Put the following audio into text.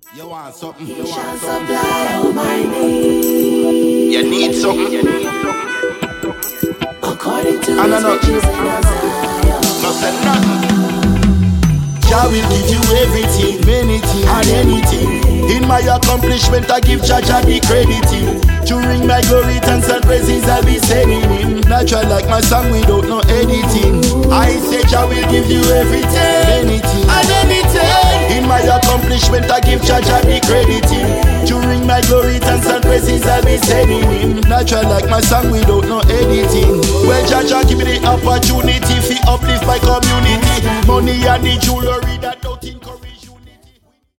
You want something? He shall supply all my needs. You need something? According to And his riches in Zion. no say nothing. Jah will give you everything, many things and anything. In my accomplishment, I give Jah the credit. During my glory, thanks and praises, I'll be sending him. Natural like my song without no editing. I say Jah will give you everything, many things and anything. In my accomplishment, I give Jah the credit. During my glory, thanks and praises, I'll be sending him. Natural like my song without no editing. Well, Jah give me the opportunity to uplift my community. Money and the jewelry that